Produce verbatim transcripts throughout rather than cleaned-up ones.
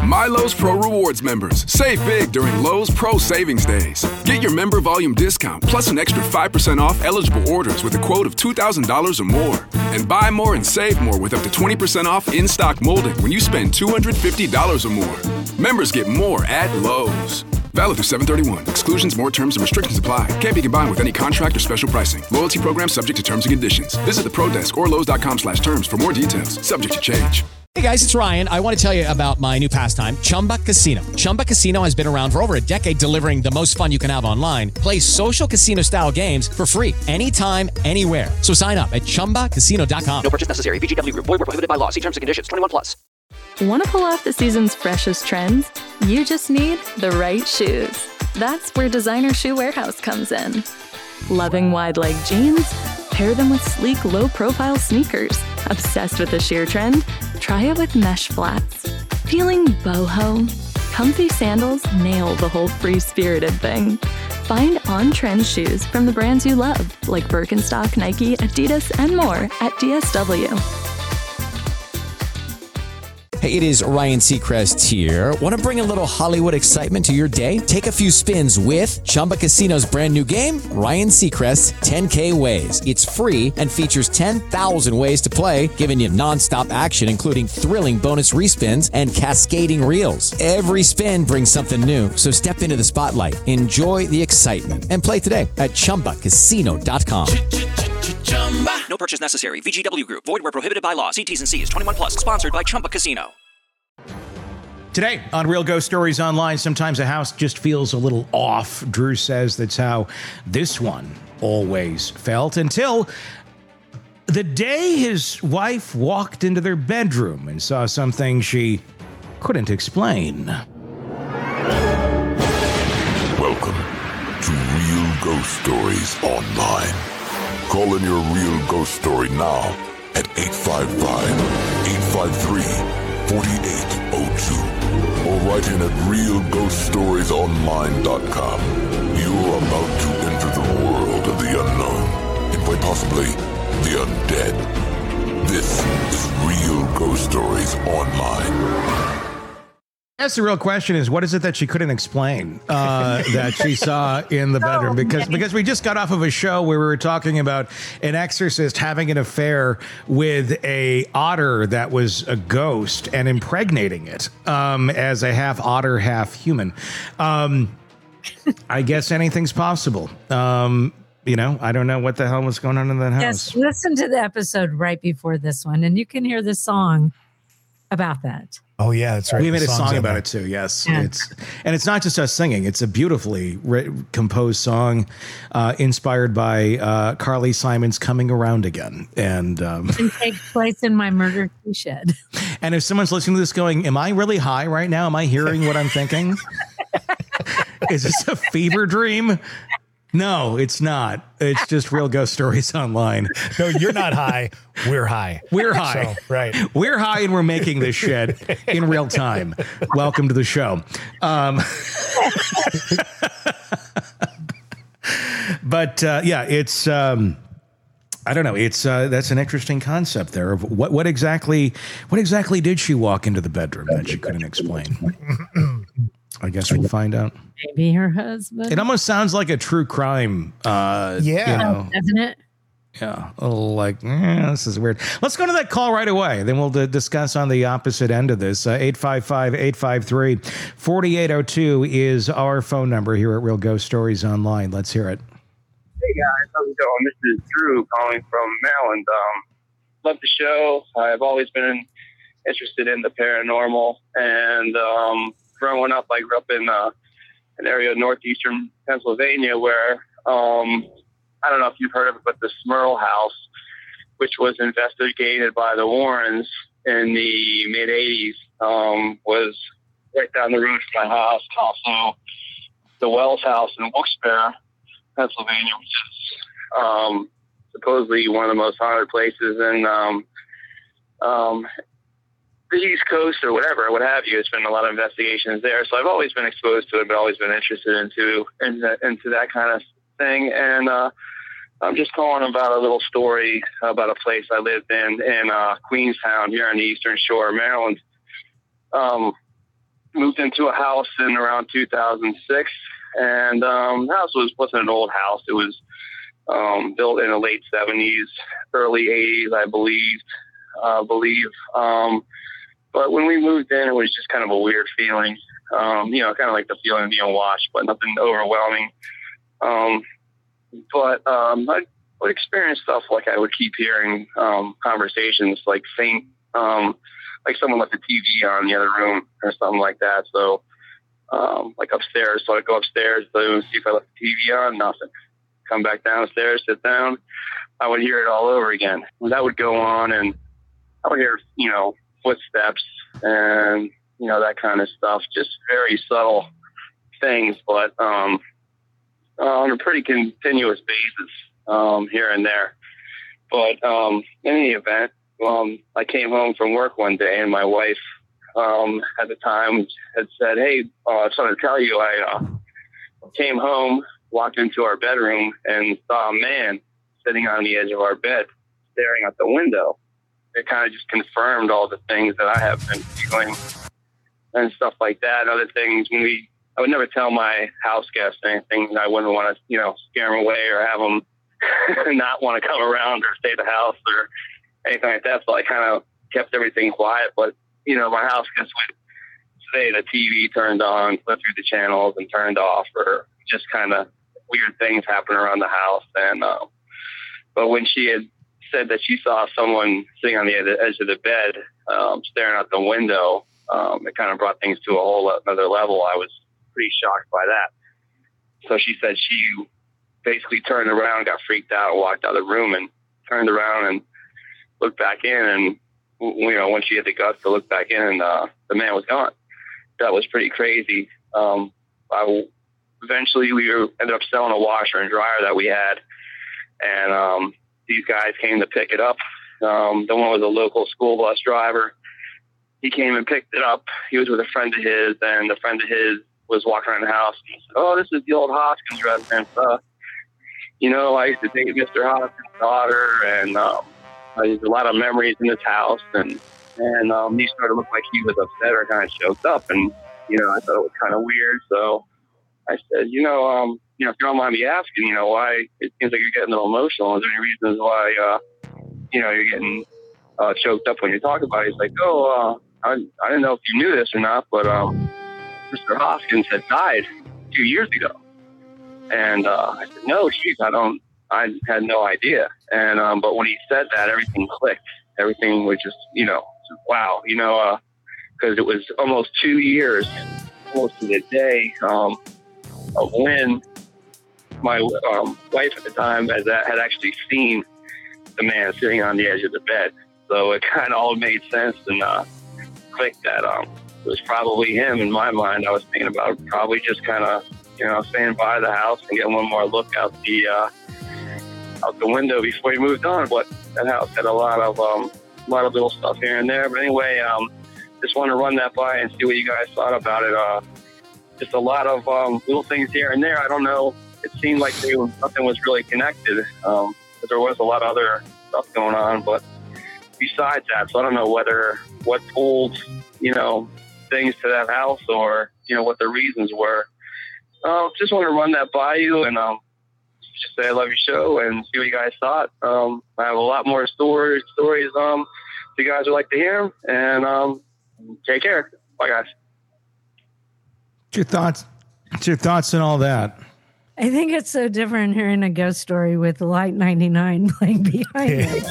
My Lowe's Pro Rewards members, save big during Lowe's Pro Savings Days. Get your member volume discount plus an extra five percent off eligible orders with a quote of two thousand dollars or more. And buy more and save more with up to twenty percent off in-stock molding when you spend two hundred fifty dollars or more. Members get more at Lowe's. Valid through seven thirty-one. Exclusions, more terms, and restrictions apply. Can't be combined with any contract or special pricing. Loyalty program subject to terms and conditions. Visit the Pro Desk or Lowe's.com slash terms for more details. Subject to change. Hey guys, it's Ryan. I want to tell you about my new pastime, Chumba Casino. Chumba Casino has been around for over a decade, delivering the most fun you can have online. Play social casino style games for free anytime, anywhere. So sign up at chumba casino dot com. No purchase necessary. V G W Group. Void where prohibited by law. See terms and conditions. twenty-one plus. Want to pull off the season's freshest trends? You just need the right shoes. That's where Designer Shoe Warehouse comes in. Loving wide leg jeans? Pair them with sleek, low-profile sneakers. Obsessed with the sheer trend? Try it with mesh flats. Feeling boho? Comfy sandals nail the whole free-spirited thing. Find on-trend shoes from the brands you love, like Birkenstock, Nike, Adidas, and more at D S W. Hey, it is Ryan Seacrest here. Want to bring a little Hollywood excitement to your day? Take a few spins with Chumba Casino's brand new game, Ryan Seacrest's ten K Ways. It's free and features ten thousand ways to play, giving you nonstop action, including thrilling bonus respins and cascading reels. Every spin brings something new, so step into the spotlight, enjoy the excitement, and play today at chumba casino dot com. No purchase necessary. V G W Group. Void where prohibited by law. See T's and C's. twenty-one plus. Sponsored by Chumba Casino. Today on Real Ghost Stories Online, sometimes a house just feels a little off. Drew says that's how this one always felt until the day his wife walked into their bedroom and saw something she couldn't explain. Welcome to Real Ghost Stories Online. Call in your real ghost story now at eight five five, eight five three, four eight zero two or write in at real ghost stories online dot com. You are about to enter the world of the unknown and quite possibly the undead. This is Real Ghost Stories Online. That's the real question is, what is it that she couldn't explain uh, that she saw in the bedroom? Because because we just got off of a show where we were talking about an exorcist having an affair with a otter that was a ghost and impregnating it um, as a half otter, half human. Um, I guess anything's possible. Um, you know, I don't know what the hell was going on in that house. Yes, listen to the episode right before this one, and you can hear the song about that. Oh yeah, that's right. We made the a song about there. it too. Yes, yeah. It's and it's not just us singing. It's a beautifully re- composed song, uh, inspired by uh, Carly Simon's "Coming Around Again." And um, it takes place in my murder key shed. And if someone's listening to this, going, "Am I really high right now? Am I hearing what I'm thinking? Is this a fever dream?" No, it's not. It's just Real Ghost Stories Online. No, you're not high. We're high. We're high. So, right. We're high and we're making this shit in real time. Welcome to the show. Um, but uh, yeah, it's, um, I don't know. It's, uh, that's an interesting concept there of what, what exactly, what exactly did she walk into the bedroom that she couldn't explain? I guess we'll find out. Maybe her husband. It almost sounds like a true crime. Uh, yeah. You know. Doesn't it? Yeah. A little like, eh, this is weird. Let's go to that call right away. Then we'll d- discuss on the opposite end of this. Uh, eight five five, eight five three, four eight zero two is our phone number here at Real Ghost Stories Online. Let's hear it. Hey guys, how's it going? This is Drew calling from Maryland. Um, love the show. I've always been interested in the paranormal, and um, growing up, I grew up in uh, an area of northeastern Pennsylvania where, um, I don't know if you've heard of it, but the Smurl House, which was investigated by the Warrens in the mid eighties, um, was right down the road from my house. Also, the Wells House in Wilkes-Barre, Pennsylvania, which is um, supposedly one of the most haunted places in um, um, the East Coast or whatever, what have you. It's been a lot of investigations there. So I've always been exposed to it, but always been interested into, into, into that kind of thing. And uh, I'm just calling about a little story about a place I lived in, in uh, Queenstown here on the Eastern Shore of Maryland. Um, moved into a house in around two thousand six, and um, the house was, wasn't an old house. It was um, built in the late seventies, early eighties, I believe. Uh, believe. Um, but when we moved in, it was just kind of a weird feeling. Um, you know, kind of like the feeling of being watched, but nothing overwhelming. Um, but um, I would experience stuff like I would keep hearing um, conversations like faint, um, like someone left the T V on in the other room or something like that. So, um, like upstairs, so I'd go upstairs to see if I left the T V on, nothing. Come back downstairs, sit down, I would hear it all over again. That would go on, and I would hear, you know, footsteps and, you know, that kind of stuff, just very subtle things, but um, on a pretty continuous basis um, here and there. But um, in any event, um, I came home from work one day, and my wife um, at the time had said, hey, uh, I just want to tell you, I uh, came home, walked into our bedroom, and saw a man sitting on the edge of our bed, staring out the window. It kind of just confirmed all the things that I have been feeling and stuff like that. And other things, when we, I would never tell my house guests anything. I wouldn't want to, you know, scare them away or have them not want to come around or stay at the house or anything like that. So I kind of kept everything quiet. But, you know, my house guests would say the T V turned on, flipped through the channels and turned off, or just kind of weird things happen around the house. And, uh, but when she had said that she saw someone sitting on the edge of the bed, um, staring out the window, um, it kind of brought things to a whole other level. I was pretty shocked by that. So she said she basically turned around, got freaked out, walked out of the room, and turned around and looked back in. And, you know, when she had the guts to look back in, and uh, the man was gone. That was pretty crazy. Um, I, eventually, we were, ended up selling a washer and dryer that we had. And, um, these guys came to pick it up. Um, the one was a local school bus driver. He came and picked it up. He was with a friend of his, and the friend of his was walking around the house. And he said, oh, this is the old Hoskins residence. Uh, you know, I used to date Mister Hoskins' daughter, and um, there's a lot of memories in this house. And, and um, he started to look like he was upset or kind of choked up. And, you know, I thought it was kind of weird. So I said, you know, um, you know, if you don't mind me asking, you know, why it seems like you're getting a little emotional. Is there any reasons why, uh, you know, you're getting uh, choked up when you talk about it? He's like, oh, uh, I, I didn't know if you knew this or not, but um, Mister Hoskins had died two years ago. And uh, I said, no, geez, I don't, I had no idea. And, um, but when he said that, everything clicked. Everything was just, you know, wow, you know, uh, because it was almost two years, almost to the day, um, of when my um, wife at the time had, had actually seen the man sitting on the edge of the bed. So it kind of all made sense and uh, clicked that um, it was probably him in my mind. I was thinking about probably just kind of, you know, staying by the house and getting one more look out the uh, out the window before he moved on. But that house had a lot of um, a lot of little stuff here and there. But anyway, um, just want to run that by and see what you guys thought about it. Uh, just a lot of um, little things here and there. I don't know. It seemed like they, nothing was really connected. Um, but there was a lot of other stuff going on. But besides that, so I don't know whether what pulled, you know, things to that house or, you know, what the reasons were. Uh, just want to run that by you and um, just say I love your show and see what you guys thought. Um, I have a lot more stories, stories um, if you guys would like to hear them. And um, take care. Bye, guys. What's your thoughts? What's your thoughts on all that? I think it's so different hearing a ghost story with Light ninety-nine playing behind it.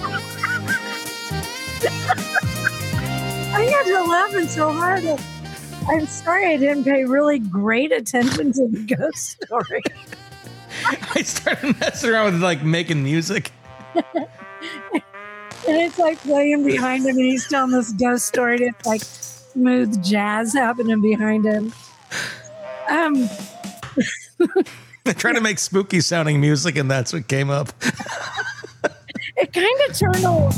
I got to laughing so hard. I'm sorry I didn't pay really great attention to the ghost story. I started messing around with like making music. And it's like playing behind him and he's telling this ghost story. And it's like smooth jazz happening behind him. Um, I tried to make spooky sounding music and that's what came up. It kind of turned off.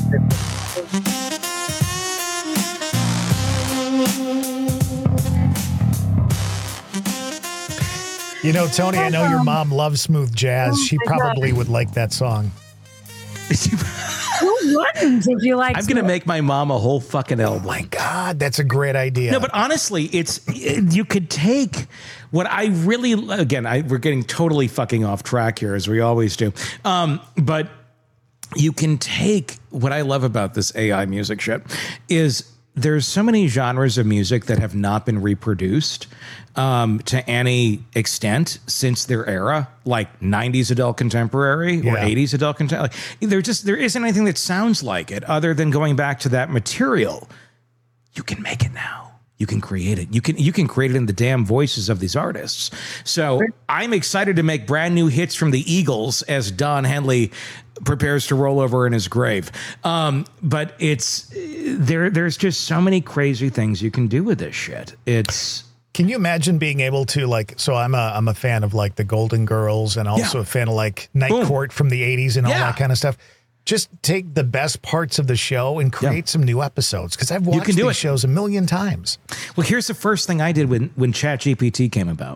You know, Tony, I know your mom loves smooth jazz. Oh she probably God. would like that song. Who wouldn't if you like. I'm going to make my mom a whole fucking album. Oh my God, that's a great idea. No, but honestly, it's you could take what I really again. I we're getting totally fucking off track here as we always do. Um, but you can take what I love about this A I music shit is there's so many genres of music that have not been reproduced um, to any extent since their era, like nineties adult contemporary or Yeah. eighties adult contemporary. Like, there just there isn't anything that sounds like it other than going back to that material. You can make it now. You can create it. You can you can create it in the damn voices of these artists. So I'm excited to make brand new hits from the Eagles as Don Henley prepares to roll over in his grave. Um, but it's there. There's just so many crazy things you can do with this shit. It's. Can you imagine being able to like? So I'm a I'm a fan of like the Golden Girls and also Yeah. a fan of like Night Boom. Court from the eighties and all Yeah. that kind of stuff. Just take the best parts of the show and create some new episodes because I've watched can do these it. shows a million times. Well, here's the first thing I did when when ChatGPT came about.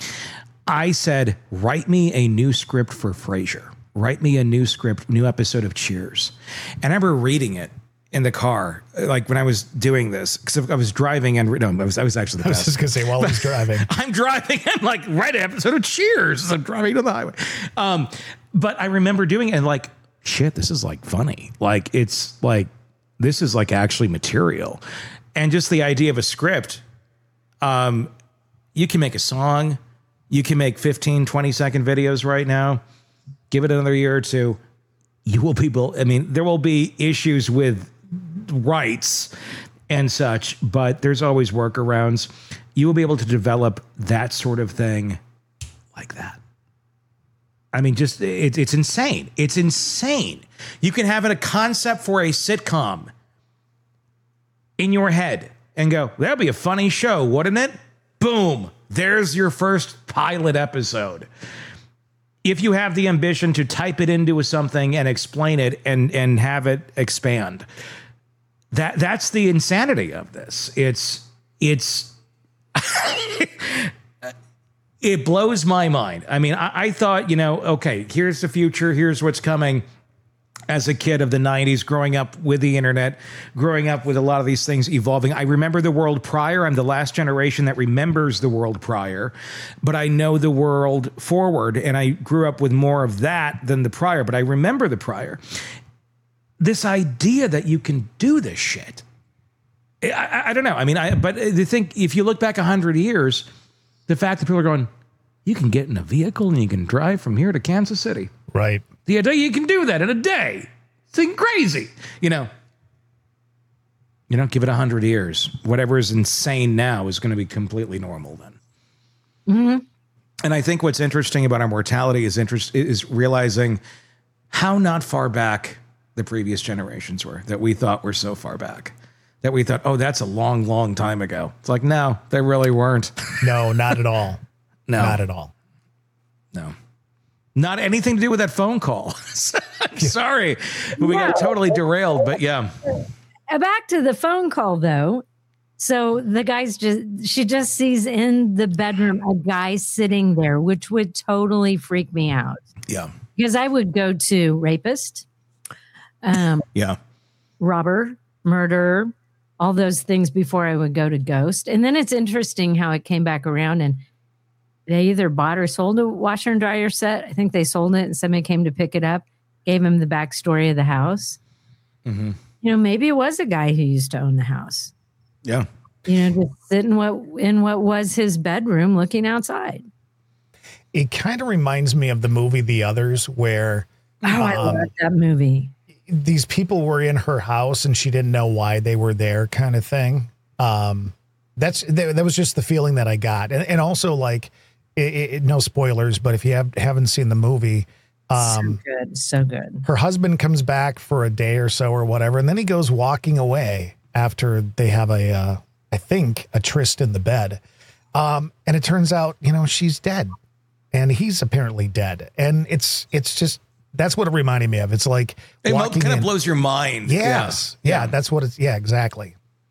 I said, write me a new script for Frasier. Write me a new script, new episode of Cheers. And I remember reading it in the car, like when I was doing this, because I was driving and no, I was I was actually the I was best. just gonna say while I was driving. I'm driving and like write an episode of Cheers as I'm driving to the highway. Um, but I remember doing it and like, shit, this is like funny. Like it's like this is like actually material. And just the idea of a script, um, you can make a song, you can make fifteen, twenty second videos right now. Give it another year or two. You will be, I mean, there will be issues with rights and such, but there's always workarounds. You will be able to develop that sort of thing like that. I mean, just it, it's insane. It's insane. You can have a concept for a sitcom in your head and go, that'll be a funny show, wouldn't it? Boom. There's your first pilot episode. If you have the ambition to type it into something and explain it and, and have it expand, that that's the insanity of this. It's it's it blows my mind. I mean, I, I thought, you know, okay, here's the future, here's what's coming. As a kid of the nineties, growing up with the internet, growing up with a lot of these things evolving. I remember the world prior. I'm the last generation that remembers the world prior, but I know the world forward, and I grew up with more of that than the prior, but I remember the prior. This idea that you can do this shit. I, I, I don't know. I mean, I but the thing, if you look back one hundred years, the fact that people are going, you can get in a vehicle and you can drive from here to Kansas City. Right. The idea you can do that in a day. It's crazy. You know, you don't give it a hundred years. Whatever is insane now is going to be completely normal then. Mm-hmm. And I think what's interesting about our mortality is interest is realizing how not far back the previous generations were that we thought were so far back that we thought, oh, that's a long, long time ago. It's like, no, they really weren't. No, not at all. No, Not at all. No. Not anything to do with that phone call. I'm sorry. We Yeah. got totally derailed, but yeah. Uh, Back to the phone call, though. So the guy's just, she just sees in the bedroom a guy sitting there, which would totally freak me out. Yeah. Because I would go to rapist, um, Yeah. robber, murder, all those things before I would go to ghost. And then it's interesting how it came back around and they either bought or sold a washer and dryer set. I think they sold it and somebody came to pick it up, gave him the backstory of the house. Mm-hmm. You know, maybe it was a guy who used to own the house. Yeah. You know, just sit in what in what was his bedroom looking outside. It kind of reminds me of the movie The Others, where Oh, I um, love that movie. these people were in her house and she didn't know why they were there, kind of thing. Um, that's that, that was just the feeling that I got, and, and also like, it, it, no spoilers, but if you have haven't seen the movie, um, so good, so good. her husband comes back for a day or so or whatever, and then he goes walking away after they have a, uh, I think, a tryst in the bed, um, and it turns out, you know, she's dead, and he's apparently dead, and it's it's just. That's what it reminded me of. It's like It walking kind of in- blows your mind. Yes. Yeah. yeah. That's what it's. Yeah, exactly.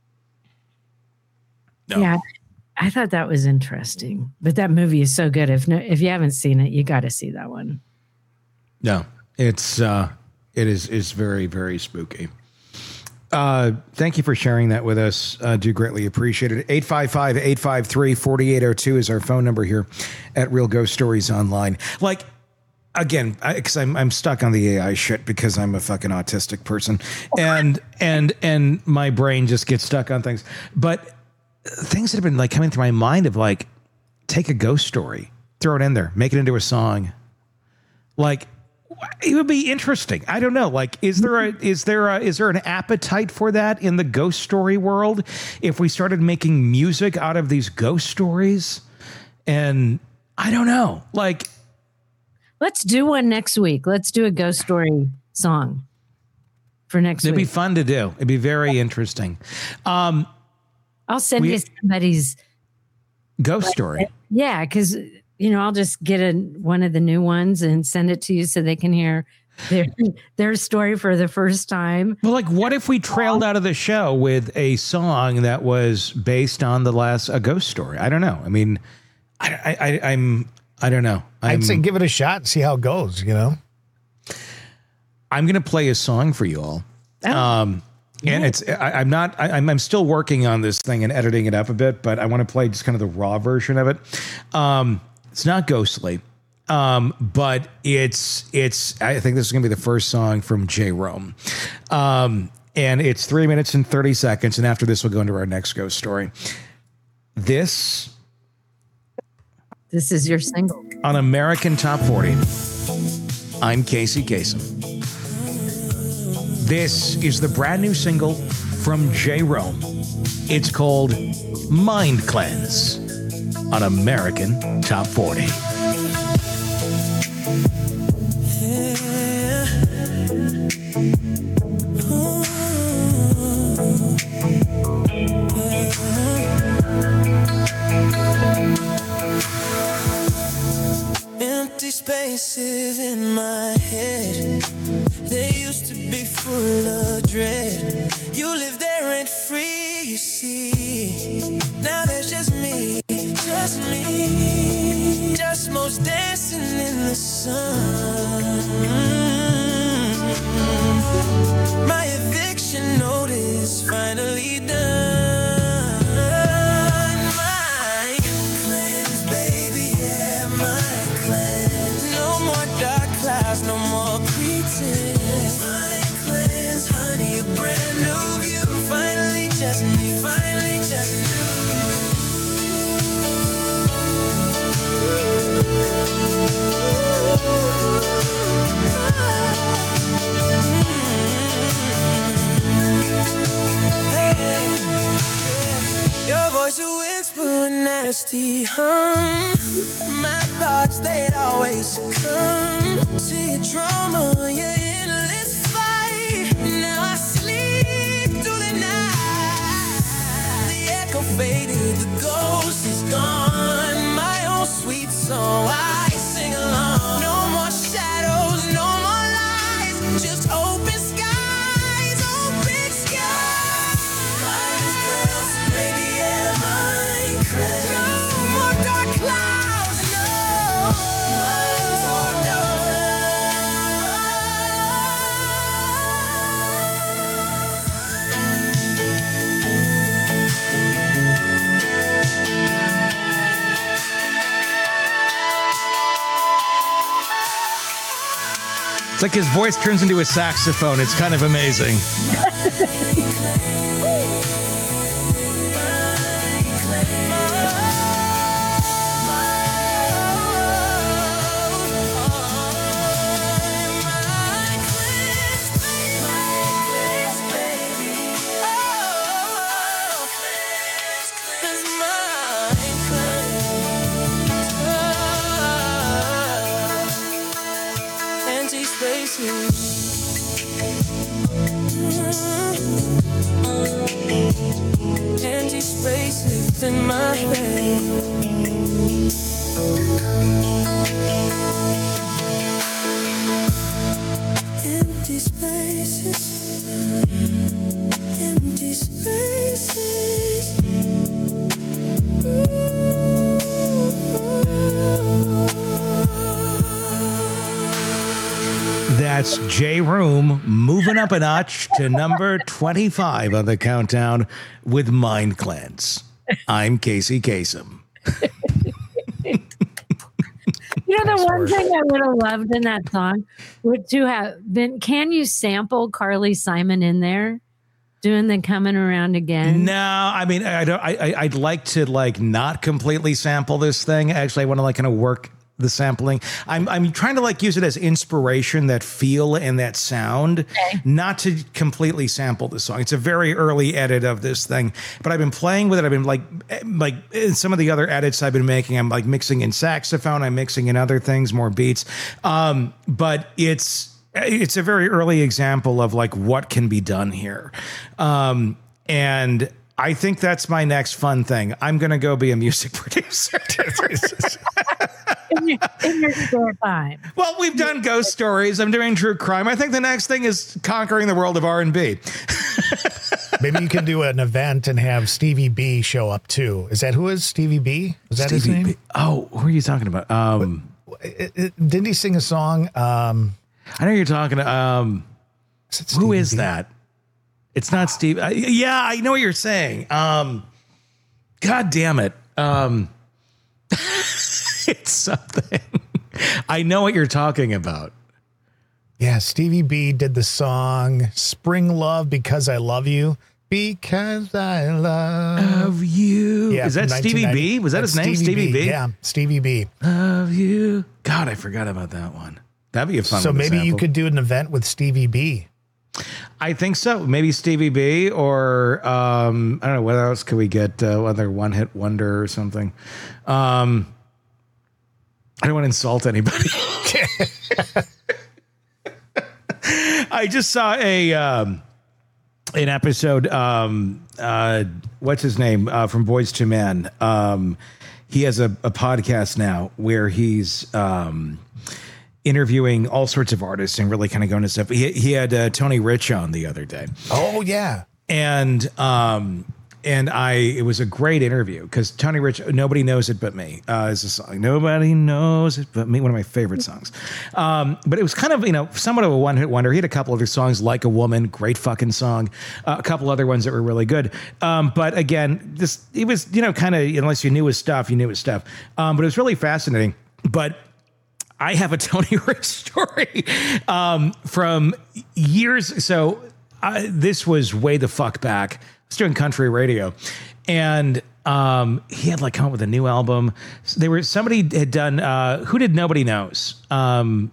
No. Yeah, I thought that was interesting. But that movie is so good. If no, if you haven't seen it, you got to see that one. No. It's uh It is is very, very spooky. Uh, thank you for sharing that with us. Uh, do greatly appreciate it. eight five five, eight five three, four eight zero two is our phone number here at Real Ghost Stories Online. Like, again, because I'm I'm stuck on the A I shit because I'm a fucking autistic person, and and and my brain just gets stuck on things. But things that have been like coming through my mind of like, take a ghost story, throw it in there, make it into a song. Like, it would be interesting. I don't know. Like, is there a is there a, is there an appetite for that in the ghost story world? If we started making music out of these ghost stories, and I don't know, like. Let's do one next week. Let's do a ghost story song for next It'd week. It'd be fun to do. It'd be very interesting. Um, I'll send we, you somebody's ghost story. Yeah, because, you know, I'll just get a, one of the new ones and send it to you so they can hear their their story for the first time. Well, like, what if we trailed out of the show with a song that was based on the last a ghost story? I don't know. I mean, I, I, I I'm. I don't know. I'm, I'd say give it a shot and see how it goes, you know? I'm going to play a song for you all. Oh. Um, and yeah. it's, I, I'm not, I, I'm, I'm still working on this thing and editing it up a bit, but I want to play just kind of the raw version of it. Um, it's not ghostly, um, but it's, it's, I think this is going to be the first song from J. Rome. Um, and it's three minutes and thirty seconds. And after this, we'll go into our next ghost story. This, This is your single. On American Top forty, I'm Casey Kasem. This is the brand new single from J. Rome. It's called Mind Cleanse on American Top forty. Spaces in my head, they used to be full of dread. You live there rent free, you see. Now there's just me, just me, just most dancing in the sun. My eviction notice finally done. No more pretense. Mind cleanse, honey, a brand new view. Finally just me, finally just hey. Your voice a whisper, a nasty hum. My thoughts, they'd always succumb to your drama, your endless fight. Now I sleep through the night. The echo faded, the ghost is gone. My own sweet song, I sing along. No more shadows, no more lies, just open skies, open skies. Mind cleanse, baby, yeah, mind cleanse. No more dark clouds, no. Mind no. It's like his voice turns into a saxophone. It's kind of amazing. Empty spaces in my head. Empty spaces. Empty spaces. That That's J Room moving up a notch to number twenty-five on the countdown with Mind Cleanse. I'm Casey Kasem. You know, the one thing I would have loved in that song would to have been, can you sample Carly Simon in there doing the Coming Around Again? No, I mean, I don't, I, I, I'd like to like not completely sample this thing. Actually, I want to like kind of work the sampling. I'm I'm trying to like use it as inspiration, that feel and that sound, okay. Not to completely sample the song. It's a very early edit of this thing, but I've been playing with it. I've been like, like in some of the other edits I've been making, I'm like mixing in saxophone, I'm mixing in other things, more beats. Um, but it's, it's a very early example of like what can be done here. Um, and I think that's my next fun thing. I'm going to go be a music producer. in, your, in your spare time. Well, we've done ghost stories. I'm doing true crime. I think the next thing is conquering the world of R and B. Maybe you can do an event and have Stevie B show up too. Is that who is Stevie B? Was that Stevie his name? B. Oh, who are you talking about? Um, it, it, didn't he sing a song? Um, I know you're talking to. Um, is who is B? that? It's not Steve. Uh, yeah, I know what you're saying. Um, God damn it. Um, it's something. I know what you're talking about. Yeah, Stevie B did the song Spring Love Because I Love You. Because I love of you. Yeah, is that Stevie B? Was that That's his name? Stevie, Stevie B? B? Yeah, Stevie B. Of you. God, I forgot about that one. That'd be a fun So one to maybe you sample. could do an event with Stevie B. I think so. Maybe Stevie B or um, I don't know. What else could we get? Uh, other one hit wonder or something. Um, I don't want to insult anybody. I just saw a um, an episode. Um, uh, what's his name uh, from Boys to Men? Um, he has a, a podcast now where he's um, interviewing all sorts of artists and really kind of going to stuff. He, he had uh, Tony Rich on the other day. Oh yeah, and um, and I it was a great interview because Tony Rich, Nobody Knows It But Me, uh, is a song. Nobody knows it but me, one of my favorite songs. Um, but it was kind of, you know, somewhat of a one hit wonder. He had a couple other songs, Like a Woman, great fucking song. Uh, a couple other ones that were really good. Um, but again, this it was, you know, kind of, unless you knew his stuff, you knew his stuff. Um, but it was really fascinating. But I have a Tony Rich story um, from years. So I, this was way the fuck back. I was doing country radio, and um, he had like come up with a new album. They were somebody had done. Uh, who did Nobody Knows? Um,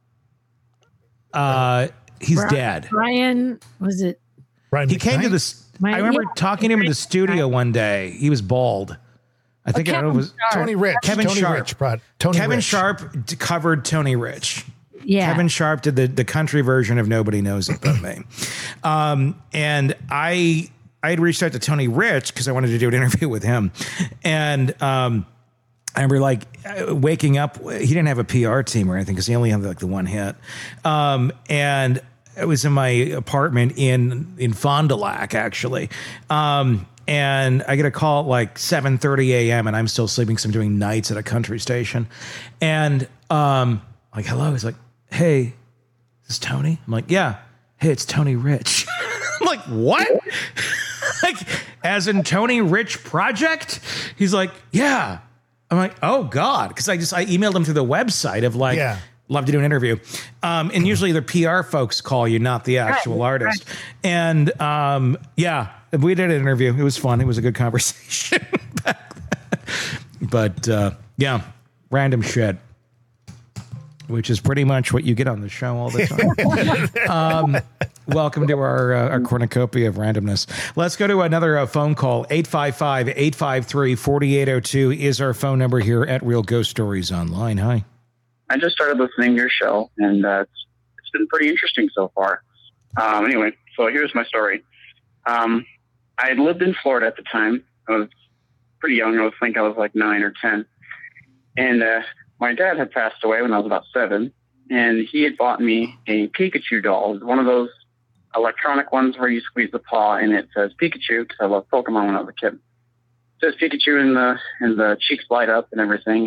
uh, he's Brian, dead. Brian, was it? Brian he came to this. I remember yeah, talking to him in the studio one day. He was bald. I think oh, I don't know. It was Sharp. Tony Rich. Kevin Tony Sharp. Rich brought, Tony Kevin Rich. Sharp d- covered Tony Rich. Yeah. Kevin Sharp did the, the country version of Nobody Knows It But Me. Um, and I I had reached out to Tony Rich because I wanted to do an interview with him. And um, I remember like waking up. He didn't have a P R team or anything because he only had like the one hit. Um, and it was in my apartment in in Fond du Lac, actually. Um, and I get a call at like seven thirty a.m. and I'm still sleeping because I'm doing nights at a country station. And um, like, hello. He's like, hey, is this Tony? I'm like, yeah. Hey, it's Tony Rich. I'm like, what? Like, as in Tony Rich Project? He's like, yeah. I'm like, oh God. Because I just, I emailed him through the website of like, Yeah. love to do an interview. Um, and usually the P R folks call you, not the actual Right, artist. And um, yeah, we did an interview. It was fun. It was a good conversation back then. But uh, yeah, random shit, which is pretty much what you get on the show all the time. um, welcome to our, uh, our cornucopia of randomness. Let's go to another uh, phone call. eight five five, eight five three, four eight zero two is our phone number here at Real Ghost Stories Online. Hi. I just started listening to your show, and uh, it's, it's been pretty interesting so far. Um, anyway, so here's my story. Um, I had lived in Florida at the time. I was pretty young. I was think I was like nine or ten. And uh, my dad had passed away when I was about seven, and he had bought me a Pikachu doll, one of those electronic ones where you squeeze the paw and it says Pikachu, because I loved Pokemon when I was a kid. It says Pikachu, and the and the cheeks light up and everything, and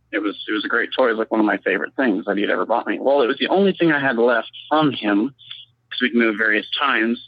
It was it was a great toy. It was like one of my favorite things that he'd ever bought me. Well, it was the only thing I had left from him because we'd moved various times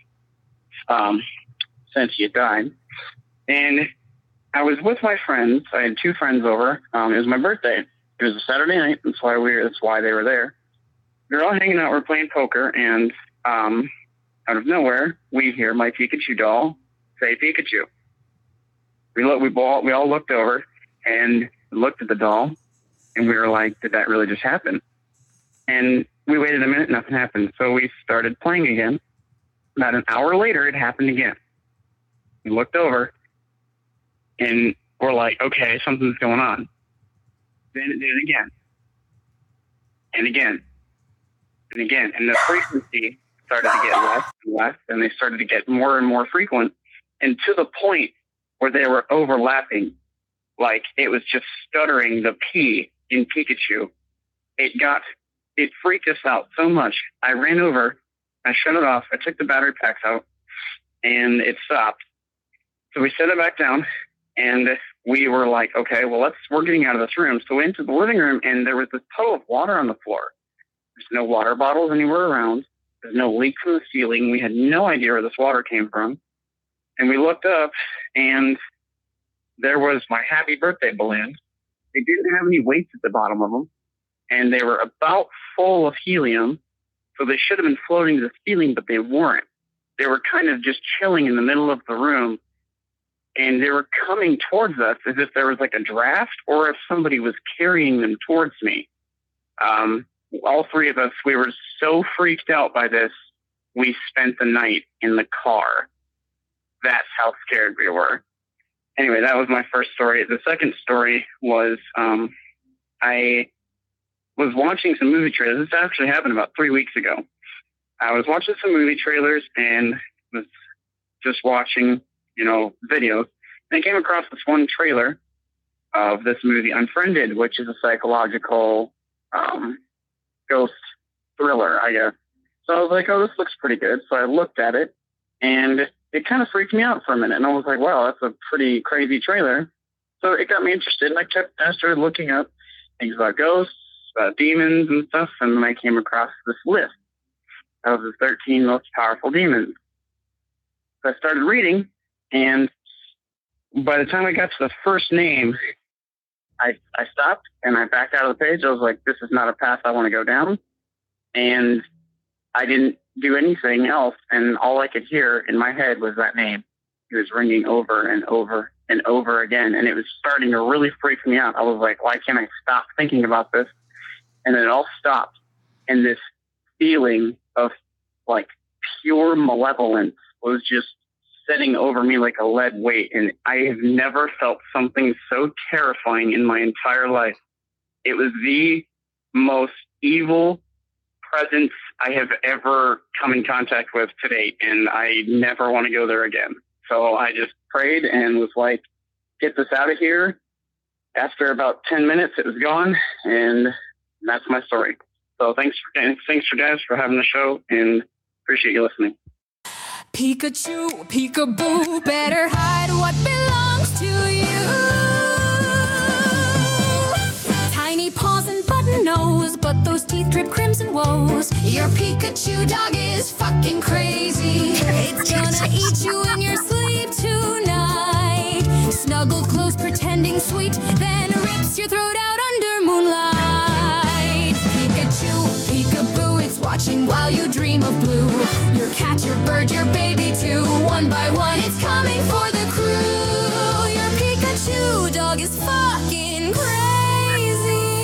um, since he had died. And I was with my friends. I had two friends over. Um, it was my birthday. It was a Saturday night. That's why we were, that's why they were there. We were all hanging out. We were playing poker, and um, out of nowhere, we hear my Pikachu doll say Pikachu. We look, we all we all looked over and looked at the doll, and we were like, "Did that really just happen?" And we waited a minute. Nothing happened. So we started playing again. About an hour later, it happened again. We looked over, and we're like, "Okay, something's going on." Then it did it again, and again, and again, and the frequency started to get less and less, and they started to get more and more frequent, and to the point where they were overlapping, like it was just stuttering the P in Pikachu. It got, it freaked us out so much. I ran over, I shut it off, I took the battery packs out, and it stopped. So we set it back down, and we were like, okay, well, let's, we're getting out of this room. So we went into the living room, and there was this puddle of water on the floor. There's no water bottles anywhere around. There's no leak from the ceiling. We had no idea where this water came from. And we looked up, and there was my happy birthday balloon. They didn't have any weights at the bottom of them, and they were about full of helium. So they should have been floating to the ceiling, but they weren't. They were kind of just chilling in the middle of the room. And they were coming towards us as if there was like a draft or if somebody was carrying them towards me. Um, all three of us, we were so freaked out by this, we spent the night in the car. That's how scared we were. Anyway, that was my first story. The second story was um, I was watching some movie trailers. This actually happened about three weeks ago. I was watching some movie trailers and was just watching you know, videos. And I came across this one trailer of this movie, Unfriended, which is a psychological um, ghost thriller, I guess. So I was like, oh, this looks pretty good. So I looked at it, and it kind of freaked me out for a minute. And I was like, wow, that's a pretty crazy trailer. So it got me interested, and I kept, I started looking up things about ghosts, about demons and stuff, and then I came across this list of the thirteen most powerful demons. So I started reading, and by the time I got to the first name, I I stopped and I backed out of the page. I was like, this is not a path I want to go down. And I didn't do anything else. And all I could hear in my head was that name. It was ringing over and over and over again. And it was starting to really freak me out. I was like, why can't I stop thinking about this? And then it all stopped. And this feeling of like pure malevolence was just setting over me like a lead weight. And I have never felt something so terrifying in my entire life. It was the most evil presence I have ever come in contact with to date. And I never want to go there again. So I just prayed and was like, get this out of here. After about ten minutes, it was gone. And that's my story. So thanks for, thanks for guys for having the show, and appreciate you listening. Pikachu, peekaboo, better hide what belongs to you. Tiny paws and button nose, but those teeth drip crimson woes. Your Pikachu dog is fucking crazy. It's gonna eat you in your sleep tonight. Snuggle close, pretending sweet, then rips your throat out under moonlight. Pikachu, peekaboo, it's watching while you dream of blue. Your cat, your bird, your baby too. One by one, it's coming for the crew. Your Pikachu dog is fucking crazy.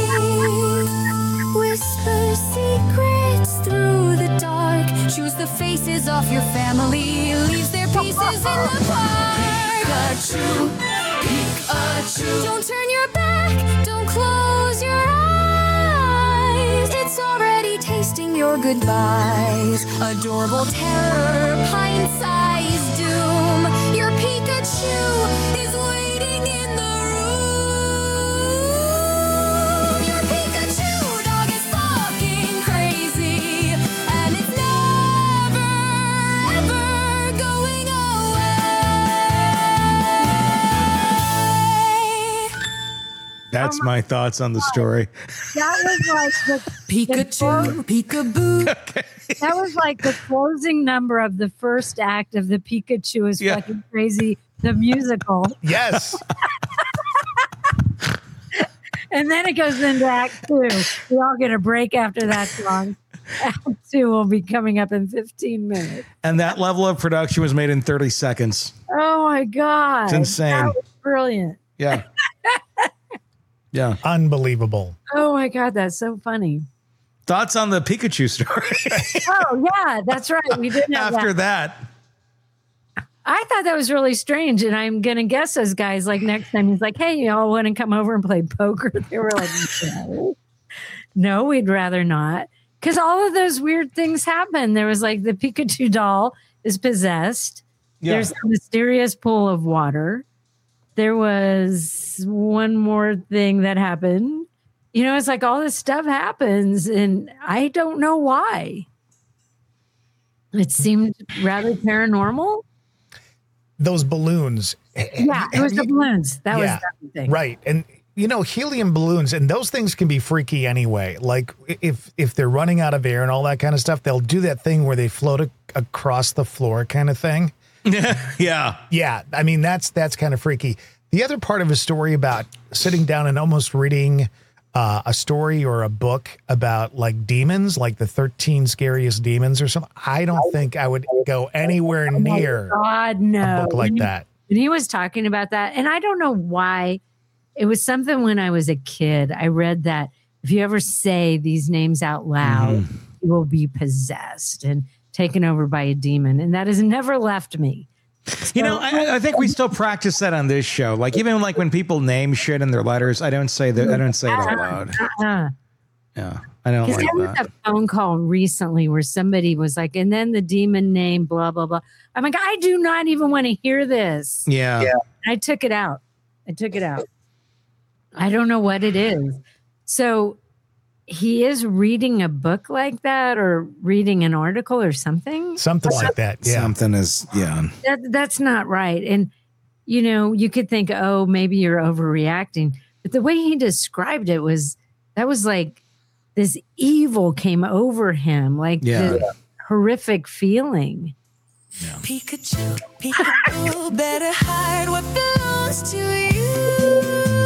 Whisper secrets through the dark. Choose the faces of your family. Leaves their pieces in the park. Pikachu, Pikachu. Don't turn your back. Don't close your eyes. It's already tasting your goodbyes. Adorable terror, pint-sized doom. Your Pikachu is waiting in the room. Your Pikachu dog is fucking crazy, and it's never, ever going away. That's my thoughts on the story. That was like the Pikachu, peekaboo. That was like the closing number of the first act of the Pikachu is Yeah. fucking crazy, the musical. Yes. And then it goes into act two. We all get a break after that song. Act two will be coming up in fifteen minutes. And that level of production was made in thirty seconds. Oh my God. It's insane. That was brilliant. Yeah. Yeah. Unbelievable. Oh my God, that's so funny. Thoughts on the Pikachu story? Oh yeah, that's right. We did have After that. that. I thought that was really strange, and I'm gonna guess those guys like next time he's like, "Hey, y'all want to come over and play poker?" They were like, "No, no, we'd rather not," because all of those weird things happen. There was like the Pikachu doll is possessed. Yeah. There's a mysterious pool of water. There was one more thing that happened. You know, it's like all this stuff happens, and I don't know why. It seemed rather paranormal. Those balloons. Yeah, it was the balloons. That Yeah, was the thing. right. And you know, helium balloons and those things can be freaky anyway. Like if if they're running out of air and all that kind of stuff, they'll do that thing where they float a, across the floor kind of thing. Yeah. Yeah, I mean that's that's kind of freaky. The other part of a story about sitting down and almost reading uh, a story or a book about like demons, like the thirteen scariest demons or something. I don't think I would go anywhere near God, no. a book like When he- that. When he was talking about that, and I don't know why, it was something when I was a kid. I read that if you ever say these names out loud, you will be possessed and taken over by a demon. And that has never left me. You know, I, I think we still practice that on this show. Like even like when people name shit in their letters, I don't say that. I don't say it out loud. Uh-uh. Yeah, I don't Because like there was that. a phone call recently where somebody was like, and then the demon name, blah, blah, blah. I'm like, I do not even want to hear this. Yeah. Yeah. I took it out. I took it out. I don't know what it is. So he is reading a book like that or reading an article or something. Something like that. Yeah. Something is, yeah. That, that's not right. And, you know, you could think, oh, maybe you're overreacting. But the way he described it was, that was like this evil came over him, like Yeah. this horrific feeling. Pikachu, Pikachu, better hide what belongs to you.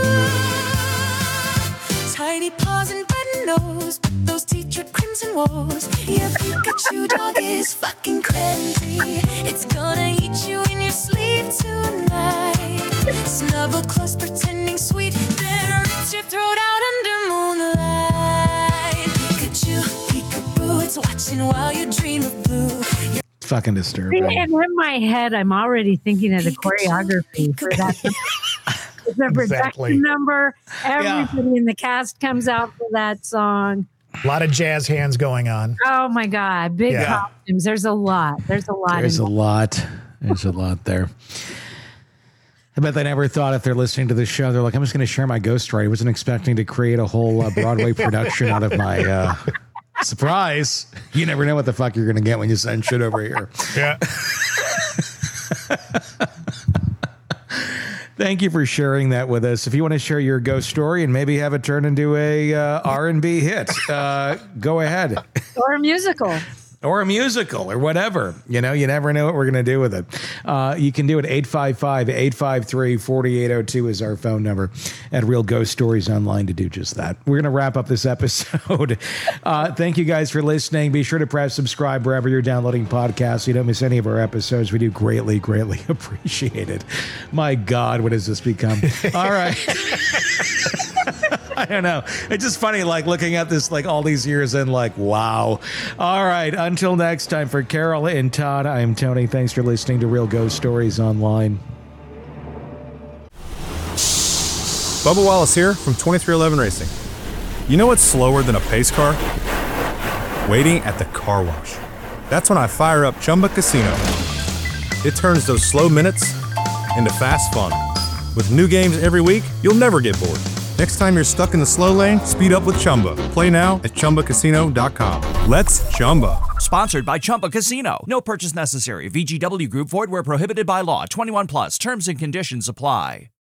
Tiny paws and red nose, but those teeth are crimson woes. Your Pikachu dog is fucking crazy. It's gonna eat you in your sleep tonight. Snuggle close, pretending sweet, then rip your throat out under moonlight. Pikachu, Peekaboo, it's watching while you dream of blue. It's fucking disturbing. And in my head, I'm already thinking of the choreography for that. It's a production Exactly. number. Everybody in the cast comes out for that song. A lot of jazz hands going on. Oh my God. Big Yeah. costumes. There's a lot. There's a lot. There's a involved. lot. There's a lot there. I bet they never thought if they're listening to this show, they're like, I'm just going to share my ghost story. I wasn't expecting to create a whole uh, Broadway production out of my uh, surprise. You never know what the fuck you're going to get when you send shit over here. Yeah. Thank you for sharing that with us. If you want to share your ghost story and maybe have it turn into a uh, R and B hit, uh, go ahead. Or a musical. Or a musical or whatever. You know, you never know what we're going to do with it. Uh, you can do it. eight five five, eight five three, four eight zero two is our phone number at Real Ghost Stories Online to do just that. We're going to wrap up this episode. Uh, thank you guys for listening. Be sure to press subscribe wherever you're downloading podcasts so you don't miss any of our episodes. We do greatly, greatly appreciate it. My God, what has this become? All right. I don't know. It's just funny, like looking at this, like all these years and like, wow. All right. Until next time, for Carol and Todd, I'm Tony. Thanks for listening to Real Ghost Stories Online. Bubba Wallace here from twenty-three eleven Racing. You know what's slower than a pace car? Waiting at the car wash. That's when I fire up Chumba Casino. It turns those slow minutes into fast fun. With new games every week, you'll never get bored. Next time you're stuck in the slow lane, speed up with Chumba. Play now at Chumba Casino dot com. Let's Chumba. Sponsored by Chumba Casino. No purchase necessary. V G W Group. Void where prohibited by law. twenty-one plus. Terms and conditions apply.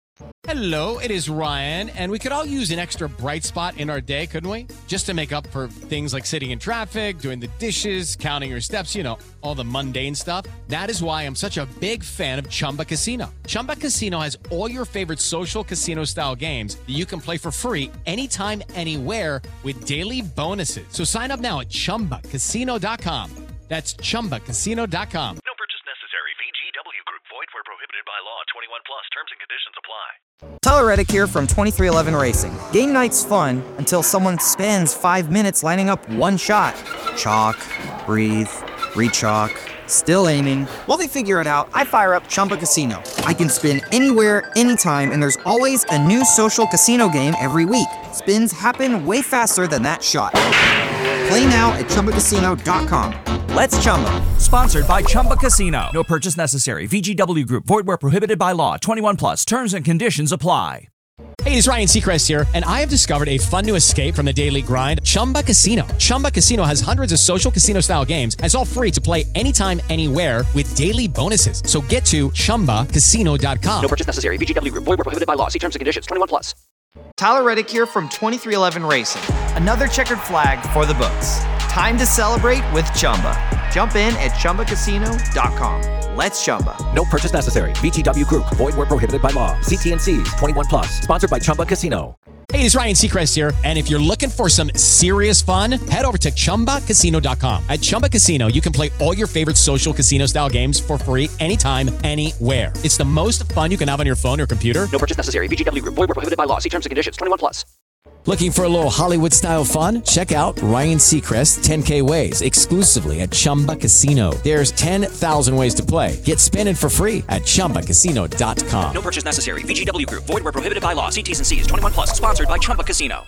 Hello, it is Ryan, and we could all use an extra bright spot in our day, couldn't we? Just to make up for things like sitting in traffic, doing the dishes, counting your steps, you know, all the mundane stuff. That is why I'm such a big fan of Chumba Casino. Chumba Casino has all your favorite social casino-style games that you can play for free anytime, anywhere with daily bonuses. So sign up now at chumba casino dot com. That's chumba casino dot com. No purchase necessary. V G W Group. Void where prohibited by law. twenty-one plus. Terms and conditions apply. Tyler Reddick here from twenty-three eleven Racing. Game night's fun until someone spends five minutes lining up one shot. Chalk, breathe, re-chalk, still aiming. While they figure it out, I fire up Chumba Casino. I can spin anywhere, anytime, and there's always a new social casino game every week. Spins happen way faster than that shot. Play now at chumba casino dot com. Let's Chumba. Sponsored by Chumba Casino. No purchase necessary. V G W Group. Void where prohibited by law. twenty-one plus. Terms and conditions apply. Hey, it's Ryan Seacrest here, and I have discovered a fun new escape from the daily grind, Chumba Casino. Chumba Casino has hundreds of social casino-style games, and it's all free to play anytime, anywhere with daily bonuses. So get to chumba casino dot com. No purchase necessary. V G W Group. Void where prohibited by law. See terms and conditions. twenty-one plus. Tyler Reddick here from twenty-three eleven Racing. Another checkered flag for the books. Time to celebrate with Chumba. Jump in at chumba casino dot com. Let's Chumba. No purchase necessary. V G W Group. Void where prohibited by law. See T and C's. twenty-one plus. Sponsored by Chumba Casino. Hey, it's Ryan Seacrest here, and if you're looking for some serious fun, head over to chumba casino dot com. At Chumba Casino, you can play all your favorite social casino-style games for free anytime, anywhere. It's the most fun you can have on your phone or computer. No purchase necessary. V G W Group. Void where prohibited by law. See terms and conditions. twenty-one plus. Looking for a little Hollywood-style fun? Check out Ryan Seacrest's ten K Ways exclusively at Chumba Casino. There's ten thousand ways to play. Get spinning for free at chumba casino dot com. No purchase necessary. V G W Group. Void where prohibited by law. See T's and C's. twenty-one plus. Sponsored by Chumba Casino.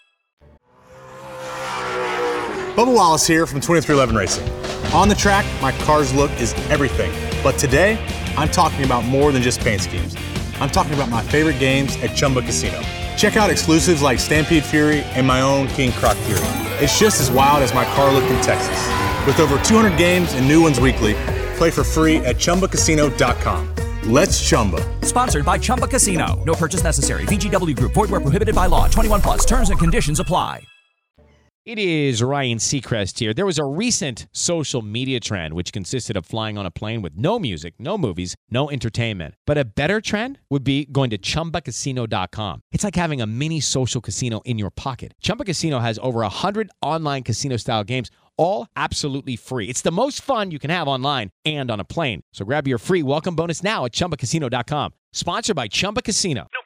Bubba Wallace here from twenty-three eleven Racing. On the track, my car's look is everything. But today, I'm talking about more than just paint schemes. I'm talking about my favorite games at Chumba Casino. Check out exclusives like Stampede Fury and my own King Croc Fury. It's just as wild as my car look in Texas. With over two hundred games and new ones weekly, play for free at chumba casino dot com. Let's Chumba. Sponsored by Chumba Casino. No purchase necessary. V G W Group. Void where prohibited by law. twenty-one plus. Terms and conditions apply. It is Ryan Seacrest here. There was a recent social media trend which consisted of flying on a plane with no music, no movies, no entertainment. But a better trend would be going to chumba casino dot com. It's like having a mini social casino in your pocket. Chumba Casino has over one hundred online casino-style games, all absolutely free. It's the most fun you can have online and on a plane. So grab your free welcome bonus now at chumba casino dot com. Sponsored by Chumba Casino. No